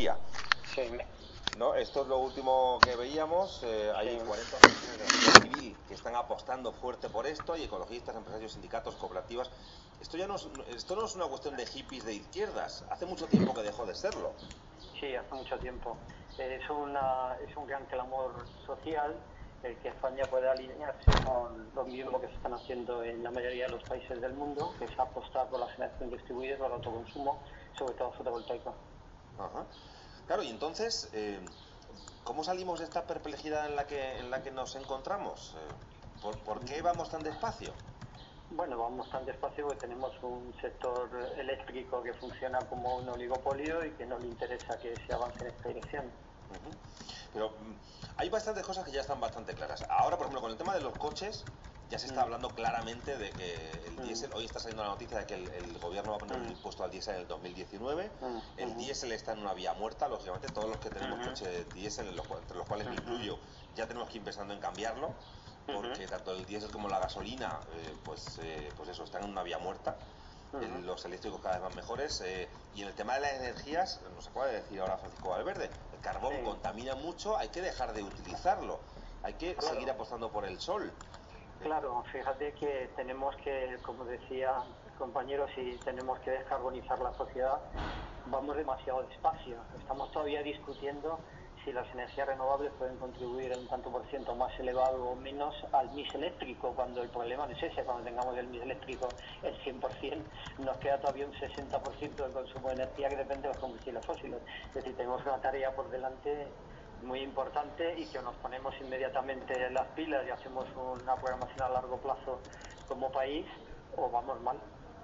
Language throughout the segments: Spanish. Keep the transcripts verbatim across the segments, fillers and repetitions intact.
energía. Sí. ¿No? Esto es lo último que veíamos. Eh, hay Sí. cuarenta organizaciones de la sociedad civil que están apostando fuerte por esto, y ecologistas, empresarios, sindicatos, cooperativas. Esto ya no es, esto no es una cuestión de hippies de izquierdas. Hace mucho tiempo que dejó de serlo. Sí, hace mucho tiempo. Es, una, es un gran clamor social el que España pueda alinearse con lo mismo que se están haciendo en la mayoría de los países del mundo, que es apostar por la generación distribuida y por el autoconsumo, sobre todo fotovoltaico. Ajá. Claro, y entonces, eh, ¿cómo salimos de esta perplejidad en la que, en la que nos encontramos? Eh, ¿por, ¿Por qué vamos tan despacio? Bueno, vamos tan despacio porque tenemos un sector eléctrico que funciona como un oligopolio y que no le interesa que se avance en esta dirección. Uh-huh. Pero mm, hay bastantes cosas que ya están bastante claras. Ahora, por ejemplo, con el tema de los coches, ya se está Mm. hablando claramente de que el Mm. diésel, hoy está saliendo la noticia de que el, el gobierno va a poner Mm. un impuesto al diésel en el dos mil diecinueve. Mm. El Mm. diésel está en una vía muerta, lógicamente todos los que tenemos Mm. coches diésel, en los, entre los cuales me Mm. incluyo, ya tenemos que ir pensando en cambiarlo, porque Mm. tanto el diésel como la gasolina, eh, pues, eh, pues eso, están en una vía muerta. Uh-huh. Los eléctricos cada vez van mejores, eh, y en el tema de las energías, nos acaba de decir ahora Francisco Valverde, el carbón Sí. contamina mucho, hay que dejar de utilizarlo, hay que Claro. seguir apostando por el sol. Claro, fíjate que tenemos que, como decía compañeros, si tenemos que descarbonizar la sociedad, vamos demasiado despacio. Estamos todavía discutiendo si las energías renovables pueden contribuir en un tanto por ciento más elevado o menos al mix eléctrico, cuando el problema no es ese. Cuando tengamos el mix eléctrico el cien por ciento, nos queda todavía un sesenta por ciento del consumo de energía que depende de los combustibles fósiles. Es decir, tenemos una tarea por delante muy importante, y que nos ponemos inmediatamente las pilas y hacemos una programación a largo plazo como país, o vamos mal.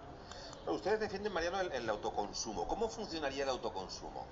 Ustedes defienden, Mariano, el, el autoconsumo. ¿Cómo funcionaría el autoconsumo?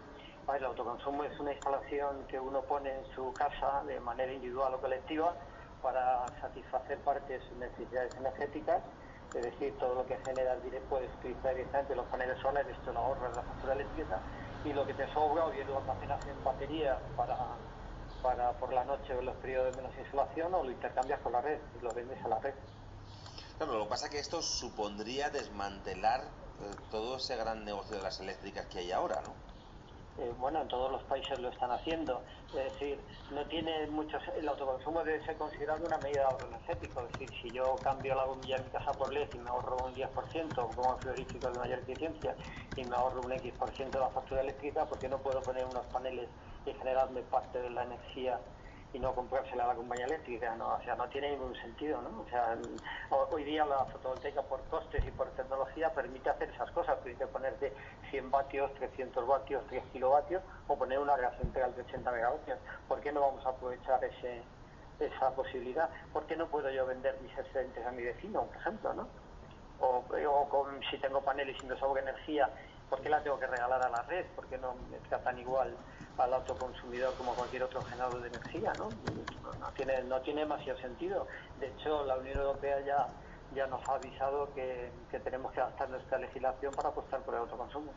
El autoconsumo es una instalación que uno pone en su casa de manera individual o colectiva para satisfacer parte de sus necesidades energéticas. Es decir, todo lo que generas puedes utilizar directamente los paneles solares, esto lo ahorras la factura eléctrica, y lo que te sobra o bien lo almacenas en baterías para, para por la noche o en los periodos de menos insolación, o lo intercambias con la red y lo vendes a la red. Claro, lo que pasa es que esto supondría desmantelar eh, todo ese gran negocio de las eléctricas que hay ahora, ¿no? Eh, bueno, en todos los países lo están haciendo. Es decir, no tiene muchos. El autoconsumo debe ser considerado una medida de ahorro energético. Es decir, si yo cambio la bombilla de mi casa por L E D y me ahorro un diez por ciento, como frigoríficos de mayor eficiencia, y me ahorro un X por ciento de la factura eléctrica, ¿por qué no puedo poner unos paneles y generarme parte de la energía y no comprársela a la compañía eléctrica? No, o sea, no tiene ningún sentido, ¿no? O sea, hoy día la fotovoltaica, por costes y por tecnología, permite hacer esas cosas. Permite ponerte cien vatios, trescientos vatios, tres kilovatios, o poner una reacción integral de ochenta megavatios. ¿Por qué no vamos a aprovechar ese, esa posibilidad? ¿Por qué no puedo yo vender mis excedentes a mi vecino, por ejemplo, ¿no? O, o con, si tengo paneles y me sobra energía, ¿por qué la tengo que regalar a la red? ¿Por qué no me tratan igual al autoconsumidor como cualquier otro generador de energía, ¿no? No tiene, no tiene demasiado sentido. De hecho, la Unión Europea ya, ya nos ha avisado que, que tenemos que adaptar nuestra legislación para apostar por el autoconsumo.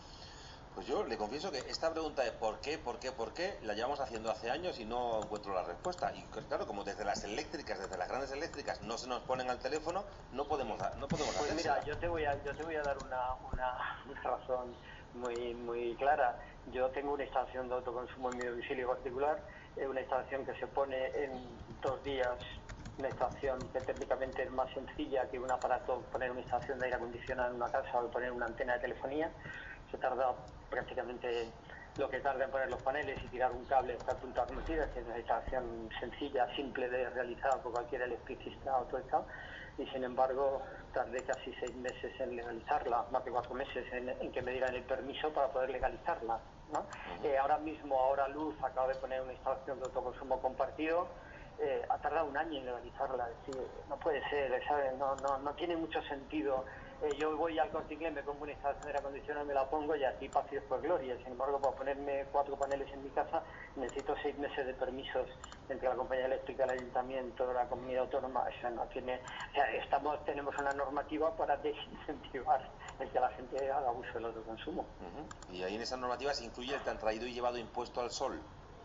Pues yo le confieso que esta pregunta de por qué, por qué, por qué, la llevamos haciendo hace años y no encuentro la respuesta. Y claro, como desde las eléctricas, desde las grandes eléctricas, no se nos ponen al teléfono, no podemos, no podemos Pues hacérsela. mira, yo te voy a, yo te voy a dar una, una, una razón muy, muy clara. Yo tengo una instalación de autoconsumo en mi domicilio particular, una instalación que se pone en dos días, una instalación que técnicamente es más sencilla que un aparato, poner una instalación de aire acondicionado en una casa o poner una antena de telefonía. Se tarda prácticamente lo que tarda en poner los paneles y tirar un cable hasta el punto de armetida, que es una instalación sencilla, simple de realizar por cualquier electricista autorizado, y sin embargo tardé casi seis meses en legalizarla, más de cuatro meses en, en que me dieran el permiso para poder legalizarla, ¿no? Uh-huh. Eh, ahora mismo, ahora Luz acaba de poner una instalación de autoconsumo compartido. Eh, ha tardado un año en legalizarla. Es decir, no puede ser, ¿sabes? No, no, no tiene mucho sentido. Eh, yo voy al Corte Inglés, me pongo una instalación de aire acondicionado, me la pongo y aquí paz y por gloria. Sin embargo, para ponerme cuatro paneles en mi casa necesito seis meses de permisos entre la compañía eléctrica, el ayuntamiento, la comunidad autónoma. Eso no tiene. O sea, estamos, tenemos una normativa para desincentivar el que la gente haga uso del autoconsumo. Uh-huh. Y ahí en esa normativa se incluye el tan traído y llevado impuesto al sol.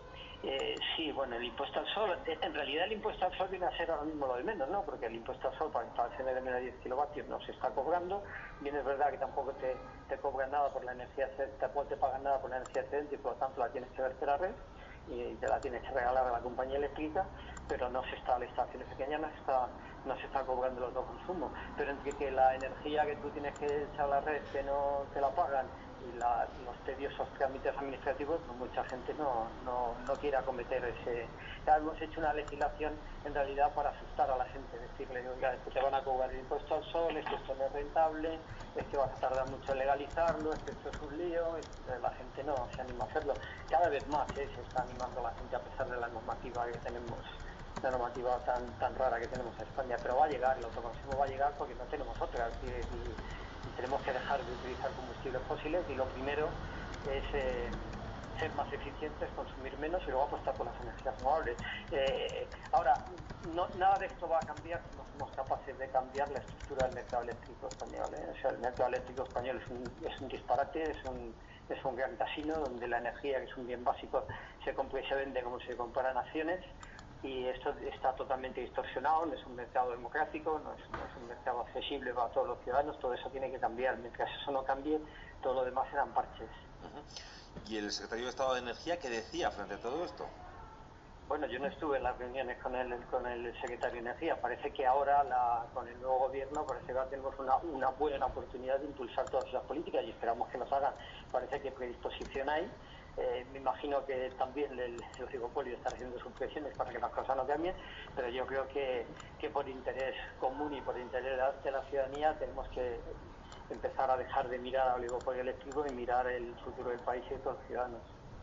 Eh, sí, bueno, el impuesto al sol, eh, en realidad el impuesto al sol viene a ser ahora mismo lo de menos, ¿no? Porque el impuesto al sol para instalaciones de menos de diez kilovatios no se está cobrando. Bien, es verdad que tampoco te, te cobran nada por la energía, tampoco te pagan nada por la energía excedente y por lo tanto la tienes que verter a la red y te la tienes que regalar a la compañía eléctrica, pero no se está, las estaciones pequeñas no se está, no se está cobrando el autoconsumo. Pero entre que la energía que tú tienes que echar a la red que no te la pagan y la, los tediosos trámites administrativos, pues mucha gente no, no, no quiere acometer ese... Ya hemos hecho una legislación en realidad para asustar a la gente, decirle, oiga, es que te van a cobrar el impuesto al sol, es que esto no es rentable, es que vas a tardar mucho en legalizarlo, es que esto es un lío, es, la gente no se anima a hacerlo. Cada vez más ¿eh? se está animando a la gente a pesar de la normativa que tenemos, la normativa tan, tan rara que tenemos en España, pero va a llegar, el autoconsumo va a llegar porque no tenemos otra. Y, y, y tenemos que dejar de utilizar combustibles fósiles y lo primero es eh, ser más eficientes, consumir menos y luego apostar por las energías renovables. Eh, ahora, no, nada de esto va a cambiar si no somos capaces de cambiar la estructura del mercado eléctrico español. ¿eh? O sea, el mercado eléctrico español es un, es un disparate, es un, es un gran casino donde la energía, que es un bien básico, se compra y se vende como se compara en acciones. Y esto está totalmente distorsionado, no es un mercado democrático, no es, no es un mercado accesible para todos los ciudadanos, todo eso tiene que cambiar. Mientras eso no cambie, todo lo demás serán parches. Uh-huh. ¿Y el secretario de Estado de Energía qué decía frente a todo esto? Bueno, yo no estuve en las reuniones con el, con el secretario de Energía. Parece que ahora, la, con el nuevo gobierno, parece que ahora tenemos una, una buena oportunidad de impulsar todas esas políticas y esperamos que nos hagan. Parece que predisposición hay. Eh, me imagino que también el, el oligopolio está haciendo sus presiones para que las cosas no cambien, pero yo creo que, que por interés común y por interés de la ciudadanía tenemos que empezar a dejar de mirar al oligopolio eléctrico y mirar el futuro del país y de todos los ciudadanos.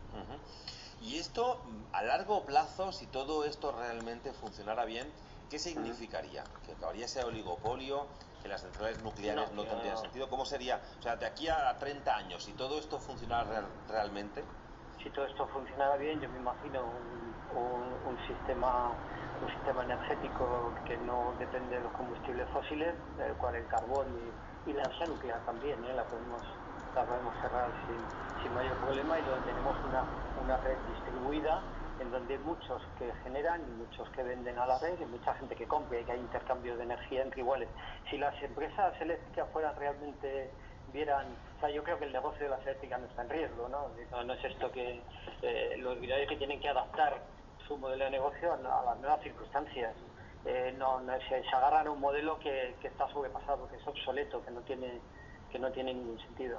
Uh-huh. Y esto, a largo plazo, si todo esto realmente funcionara bien, ¿qué significaría? ¿Que acabaría ese oligopolio? ¿Que las centrales nucleares no, no tendrían no. sentido? ¿Cómo sería? O sea, de aquí a treinta años, si todo esto funcionara real, realmente... Si todo esto funcionara bien, yo me imagino un, un, un sistema un sistema energético que no depende de los combustibles fósiles, del cual el carbón y, y la energía nuclear también, ¿eh? la podemos la podemos cerrar sin, sin mayor problema y donde tenemos una, una red distribuida en donde hay muchos que generan y muchos que venden a la red y mucha gente que compra y que hay intercambio de energía entre iguales. Si las empresas eléctricas fueran realmente vieran, o sea, yo creo que el negocio de las eléctricas no está en riesgo, ¿no? No, no es esto que eh, los virales que tienen que adaptar su modelo de negocio a, a las nuevas circunstancias. Eh, no, no se, se agarran a un modelo que, que está sobrepasado, que es obsoleto, que no tiene, que no tiene ningún sentido.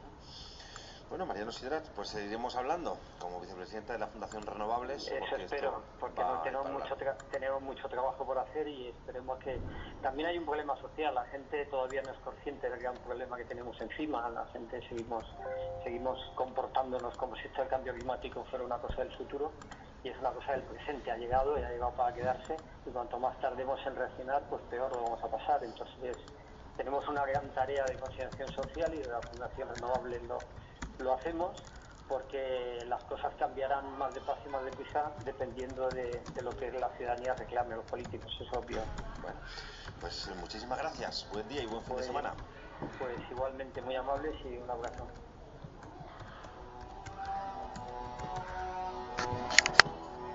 Bueno, Mariano Sidrat, pues seguiremos hablando como vicepresidenta de la Fundación Renovables. Eso porque espero, porque no, tenemos, mucho tra- tenemos mucho trabajo por hacer y esperemos que... También hay un problema social, la gente todavía no es consciente del gran problema que tenemos encima, la gente seguimos seguimos comportándonos como si esto del cambio climático fuera una cosa del futuro y es una cosa del presente, ha llegado y ha llegado para quedarse y cuanto más tardemos en reaccionar, pues peor lo vamos a pasar. Entonces tenemos una gran tarea de concienciación social y de la Fundación Renovables lo, lo hacemos, porque las cosas cambiarán más despacio y más deprisa dependiendo de, de lo que la ciudadanía reclame a los políticos, es obvio. Bueno, pues muchísimas gracias, buen día y buen fin pues, de semana. Pues igualmente muy amables y un abrazo.